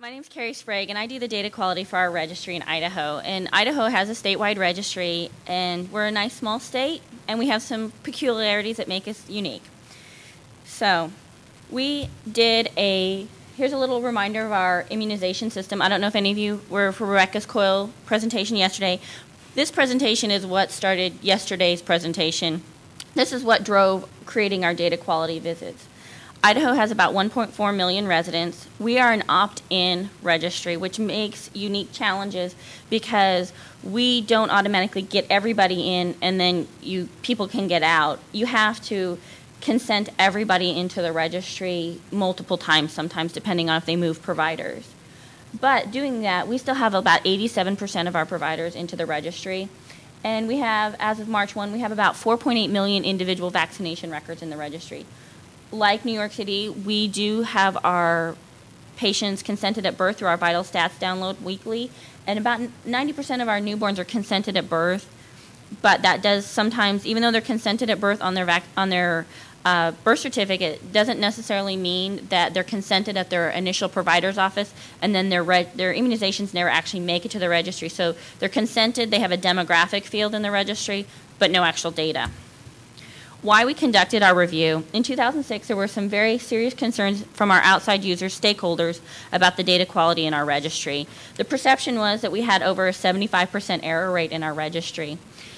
My name's Carrie Sprague, and I do the data quality for our registry in Idaho. And Idaho has a statewide registry, and we're a nice small state, and we have some peculiarities that make us unique. So we did here's a little reminder of our immunization system. I don't know if any of you were for Rebecca's COIL presentation yesterday. This presentation is what started yesterday's presentation. This is what drove creating our data quality visits. Idaho has about 1.4 million residents. We are an opt-in registry, which makes unique challenges because we don't automatically get everybody in and then people can get out. You have to consent everybody into the registry multiple times, sometimes depending on if they move providers. But doing that, we still have about 87% of our providers into the registry. And we have, as of March 1, we have about 4.8 million individual vaccination records in the registry. Like New York City, we do have our patients consented at birth through our Vital Stats download weekly, and about 90% of our newborns are consented at birth. But that does sometimes, even though they're consented at birth on their birth certificate, doesn't necessarily mean that they're consented at their initial provider's office, and then their immunizations never actually make it to the registry. So they're consented, they have a demographic field in the registry, but no actual data. Why we conducted our review. In 2006, there were some very serious concerns from our outside users, stakeholders, about the data quality in our registry. The perception was that we had over a 75% error rate in our registry.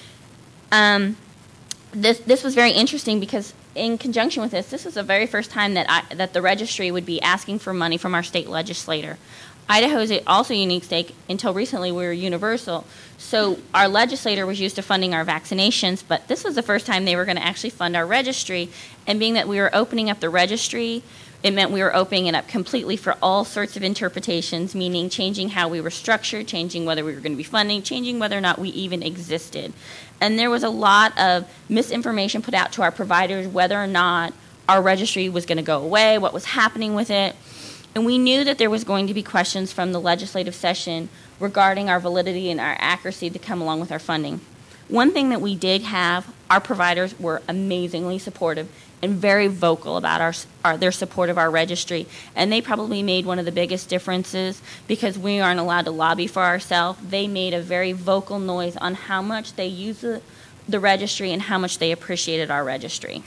This was very interesting because in conjunction with this was the very first time that the registry would be asking for money from our state legislator. Idaho is also a unique state. Until recently, we were universal. So our legislator was used to funding our vaccinations, but this was the first time they were going to actually fund our registry. And being that we were opening up the registry, it meant we were opening it up completely for all sorts of interpretations, meaning changing how we were structured, changing whether we were going to be funding, changing whether or not we even existed. And there was a lot of misinformation put out to our providers whether or not our registry was going to go away, what was happening with it. And we knew that there was going to be questions from the legislative session regarding our validity and our accuracy to come along with our funding. One thing that we did have, our providers were amazingly supportive and very vocal about their support of our registry. And they probably made one of the biggest differences because we aren't allowed to lobby for ourselves. They made a very vocal noise on how much they use the registry and how much they appreciated our registry.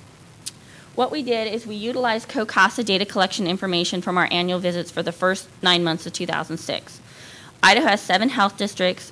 What we did is we utilized COCASA data collection information from our annual visits for the first 9 months of 2006. Idaho has 7 health districts,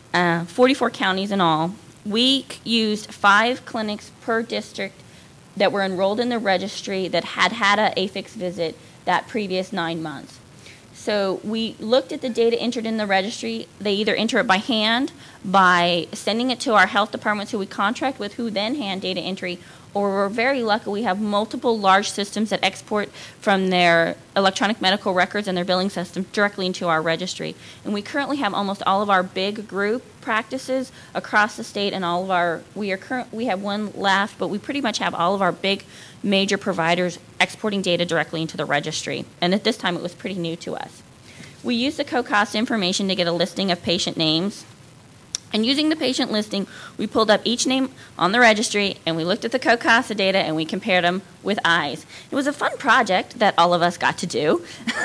44 counties in all. We used 5 clinics per district that were enrolled in the registry that had an AFIX visit that previous 9 months. So we looked at the data entered in the registry. They either enter it by hand, by sending it to our health departments who we contract with, who then hand data entry, or we're very lucky we have multiple large systems that export from their electronic medical records and their billing system directly into our registry. And we currently have almost all of our big group practices across the state, and we have one left, but we pretty much have all of our big major providers exporting data directly into the registry. And at this time it was pretty new to us. We used the COCASA information to get a listing of patient names. And using the patient listing, we pulled up each name on the registry, and we looked at the COCASA data, and we compared them with eyes. It was a fun project that all of us got to do,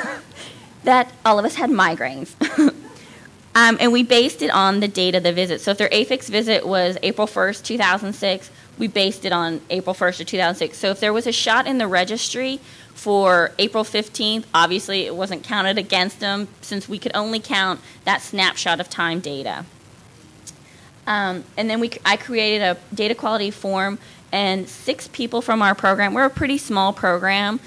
that all of us had migraines. And we based it on the date of the visit. So if their AFIX visit was April 1st, 2006, we based it on April 1st of 2006. So if there was a shot in the registry for April 15th, obviously it wasn't counted against them since we could only count that snapshot of time data. And then I created a data quality form, and 6 people from our program, we're a pretty small program,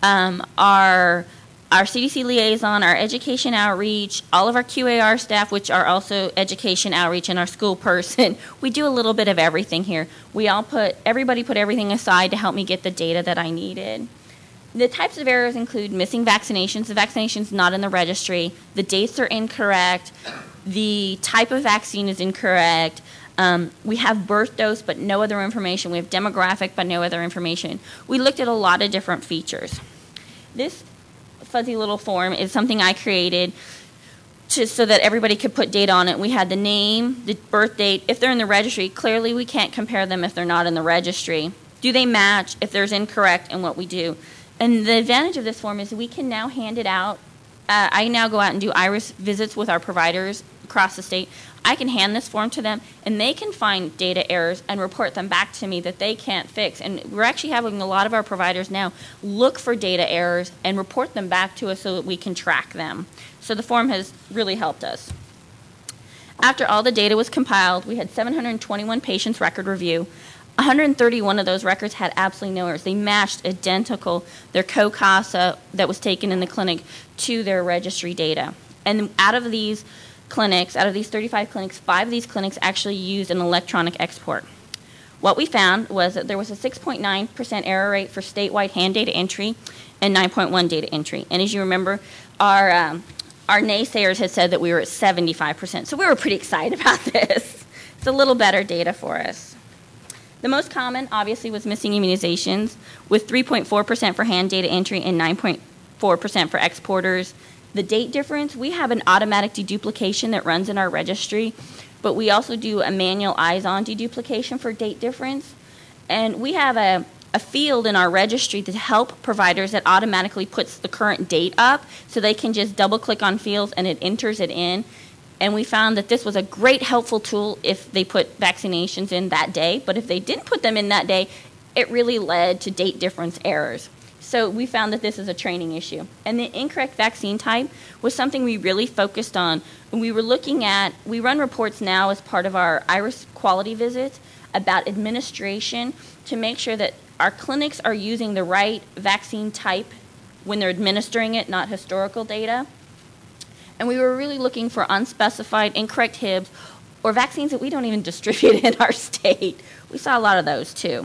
our CDC liaison, our education outreach, all of our QAR staff, which are also education outreach, and our school person. We do a little bit of everything here. Everybody put everything aside to help me get the data that I needed. The types of errors include missing vaccinations. The vaccination's not in the registry. The dates are incorrect. The type of vaccine is incorrect. We have birth dose but no other information. We have demographic but no other information. We looked at a lot of different features. This fuzzy little form is something I created so that everybody could put data on it. We had the name, the birth date. If they're in the registry, clearly we can't compare them if they're not in the registry. Do they match if there's incorrect in what we do? And the advantage of this form is we can now hand it out I now go out and do iris visits with our providers across the state. I can hand this form to them, and they can find data errors and report them back to me that they can't fix. And we're actually having a lot of our providers now look for data errors and report them back to us so that we can track them. So the form has really helped us. After all the data was compiled, we had 721 patients record review. 131 of those records had absolutely no errors. They matched identical their COCASA that was taken in the clinic to their registry data. And out of these clinics, out of these 35 clinics, 5 of these clinics actually used an electronic export. What we found was that there was a 6.9% error rate for statewide hand data entry and 9.1 data entry. And as you remember, our naysayers had said that we were at 75%. So we were pretty excited about this. It's a little better data for us. The most common, obviously, was missing immunizations, with 3.4% for hand data entry and 9.4% for exporters. The date difference, we have an automatic deduplication that runs in our registry, but we also do a manual eyes-on deduplication for date difference. And we have a field in our registry to help providers that automatically puts the current date up, so they can just double-click on fields and it enters it in. And we found that this was a great helpful tool if they put vaccinations in that day, but if they didn't put them in that day, it really led to date difference errors. So we found that this is a training issue. And the incorrect vaccine type was something we really focused on. And we were looking at, we run reports now as part of our IRIS quality visits about administration to make sure that our clinics are using the right vaccine type when they're administering it, not historical data. And we were really looking for unspecified, incorrect HIBs, or vaccines that we don't even distribute in our state. We saw a lot of those too.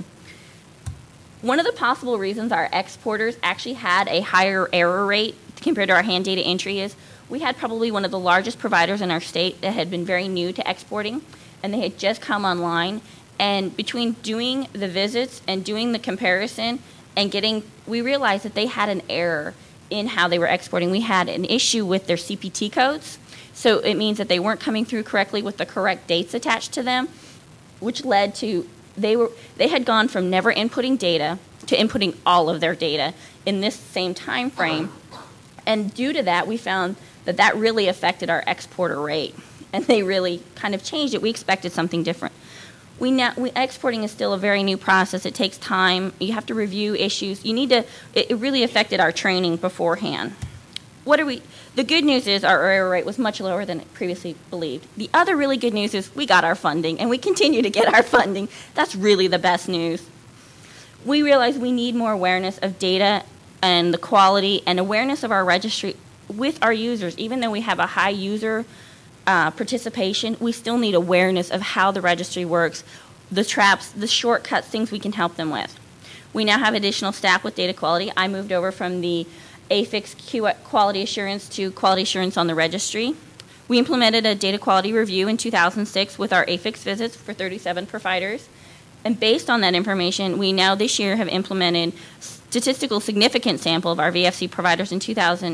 One of the possible reasons our exporters actually had a higher error rate compared to our hand data entry is we had probably one of the largest providers in our state that had been very new to exporting, and they had just come online. And between doing the visits and doing the comparison and we realized that they had an error in how they were exporting. We had an issue with their CPT codes, so it means that they weren't coming through correctly with the correct dates attached to them, which led to they had gone from never inputting data to inputting all of their data in this same time frame. And due to that, we found that that really affected our exporter rate, and they really kind of changed it. We expected something different. Exporting is still a very new process. It takes time. You have to review issues. It really affected our training beforehand. The good news is our error rate was much lower than previously believed. The other really good news is we got our funding, and we continue to get our funding. That's really the best news. We realize we need more awareness of data and the quality and awareness of our registry with our users. Even though we have a high user participation, we still need awareness of how the registry works, the traps, the shortcuts, things we can help them with. We now have additional staff with data quality. I moved over from the AFIX quality assurance to quality assurance on the registry. We implemented a data quality review in 2006 with our AFIX visits for 37 providers. And based on that information, we now this year have implemented statistical significant sample of our VFC providers in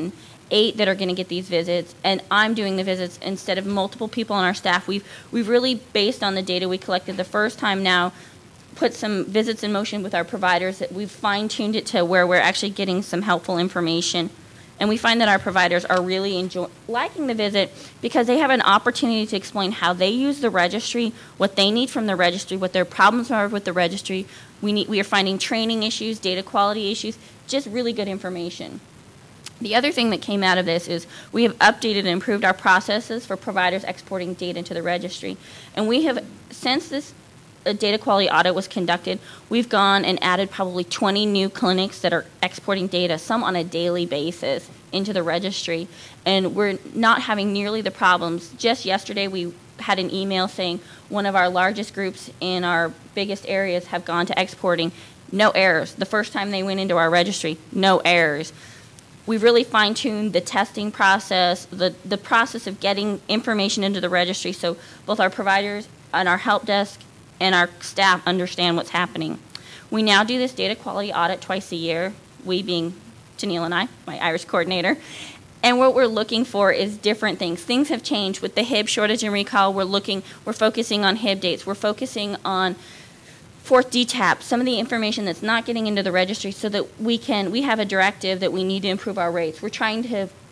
2008 that are going to get these visits, and I'm doing the visits instead of multiple people on our staff. We've really, based on the data we collected the first time now, put some visits in motion with our providers that we've fine-tuned it to where we're actually getting some helpful information. And we find that our providers are really liking the visit because they have an opportunity to explain how they use the registry, what they need from the registry, what their problems are with the registry. We are finding training issues, data quality issues, just really good information. The other thing that came out of this is we have updated and improved our processes for providers exporting data into the registry. And we have, since this data quality audit was conducted, we've gone and added probably 20 new clinics that are exporting data, some on a daily basis, into the registry. And we're not having nearly the problems. Just yesterday, we had an email saying one of our largest groups in our biggest areas have gone to exporting. No errors. The first time they went into our registry, no errors. We've really fine-tuned the testing process, the process of getting information into the registry so both our providers and our help desk and our staff understand what's happening. We now do this data quality audit twice a year, we being Janelle and I, my IRIS coordinator. And what we're looking for is different things. Things have changed with the HIB shortage and recall. We're focusing on HIB dates. We're focusing on fourth DTaP, some of the information that's not getting into the registry so that we have a directive that we need to improve our rates. We're trying to push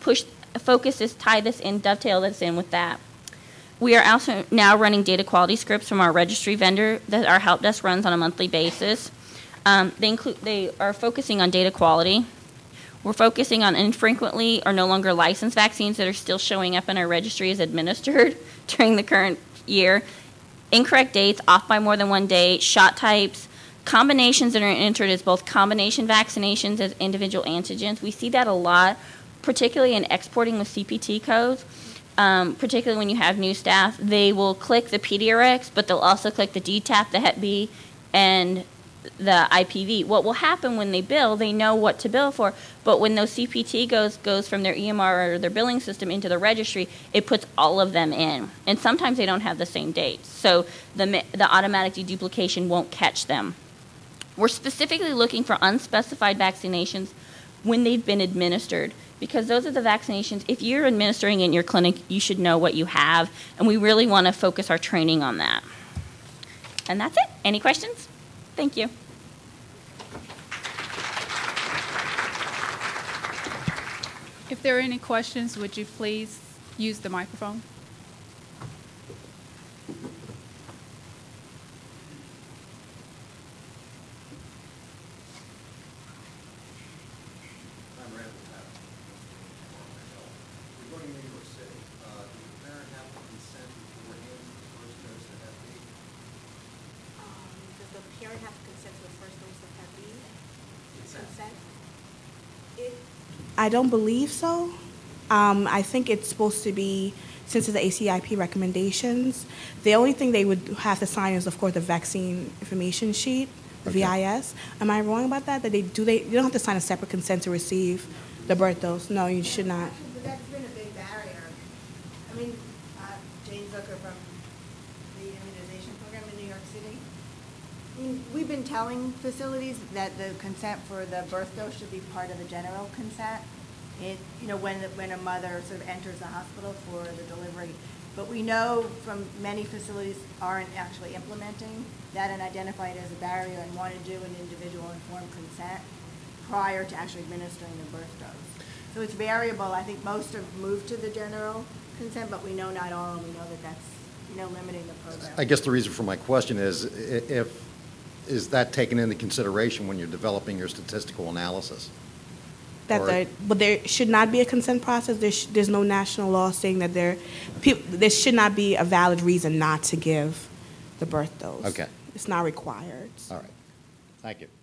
focus is tie this in, dovetail this in with that. We are also now running data quality scripts from our registry vendor that our help desk runs on a monthly basis. They are focusing on data quality. We're focusing on infrequently or no longer licensed vaccines that are still showing up in our registry as administered during the current year. Incorrect dates, off by more than one day, shot types, combinations that are entered as both combination vaccinations as individual antigens. We see that a lot, particularly in exporting with CPT codes. Particularly when you have new staff, they will click the PDRX, but they'll also click the DTaP, the Hep B, and the IPV. What will happen when they bill, they know what to bill for, but when those CPT goes from their EMR or their billing system into the registry, it puts all of them in. And sometimes they don't have the same dates, so the automatic deduplication won't catch them. We're specifically looking for unspecified vaccinations when they've been administered, because those are the vaccinations, if you're administering in your clinic, you should know what you have, and we really want to focus our training on that. And that's it. Any questions? Thank you. If there are any questions, would you please use the microphone? I don't believe so. I think it's supposed to be, since it's the ACIP recommendations, the only thing they would have to sign is, of course, the vaccine information sheet, the VIS. Am I wrong about that? You don't have to sign a separate consent to receive the birth dose. No, you should not. But that's been a big barrier. I mean, Jane Zucker from the immunization program in New York City. I mean, we've been telling facilities that the consent for the birth dose should be part of the general consent. When a mother sort of enters the hospital for the delivery. But we know from many facilities aren't actually implementing that and identify it as a barrier and want to do an individual informed consent prior to actually administering the birth dose. So it's variable. I think most have moved to the general consent, but we know not all, and we know that that's limiting the program. I guess the reason for my question is that taken into consideration when you're developing your statistical analysis? But there should not be a consent process. There's no national law saying that there should not be a valid reason not to give the birth dose. Okay. It's not required. All right. Thank you.